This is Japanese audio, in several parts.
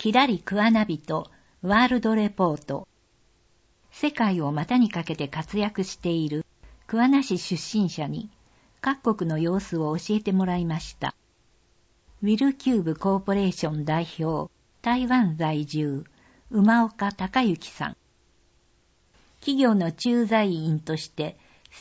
きらり桑名人ワールドレポート。世界を股にかけて活躍している桑名市出身者に各国の様子を教えてもらいました。ウィルキューブコーポレーション代表、台湾在住、馬岡隆之さん。企業の駐在員として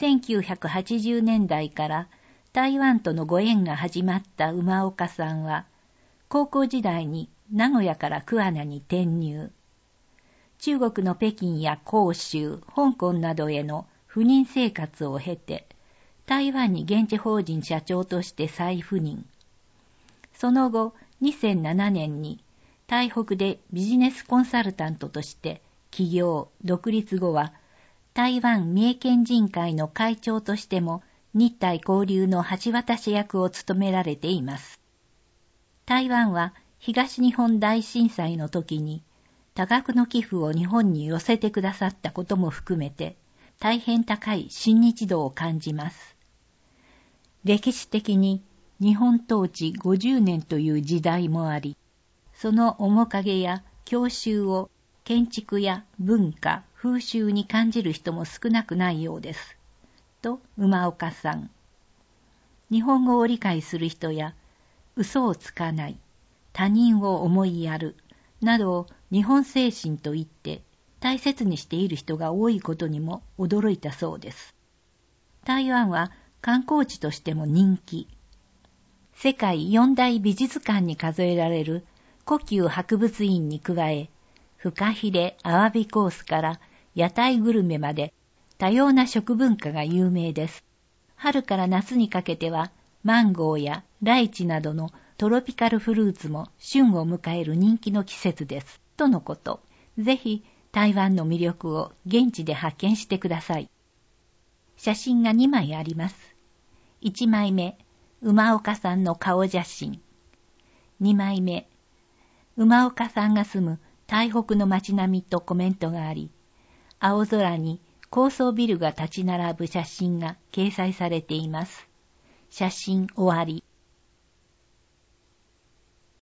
1980年代から台湾とのご縁が始まった馬岡さんは、高校時代に名古屋から桑名に転入。中国の北京や広州、香港などへの赴任生活を経て、台湾に現地法人社長として再赴任。その後、2007年に台北でビジネスコンサルタントとして起業、独立後は、台湾三重県人会の会長としても日台交流の橋渡し役を務められています。台湾は東日本大震災の時に多額の寄付を日本に寄せてくださったことも含めて大変高い親日度を感じます。歴史的に日本統治50年という時代もあり、その面影や郷愁を建築や文化、風習に感じる人も少なくないようです。と、馬岡さん。日本語を理解する人や、嘘をつかない、他人を思いやる、などを日本精神と言って大切にしている人が多いことにも驚いたそうです。台湾は観光地としても人気。世界四大美術館に数えられる故宮博物院に加え、フカヒレ、アワビコースから屋台グルメまで多様な食文化が有名です。春から夏にかけてはマンゴーやライチなどのトロピカルフルーツも旬を迎える人気の季節です。とのこと。ぜひ台湾の魅力を現地で発見してください。写真が2枚あります。1枚目、馬岡さんの顔写真。2枚目、馬岡さんが住む台北の街並みとコメントがあり、青空に高層ビルが立ち並ぶ写真が掲載されています。写真終わり。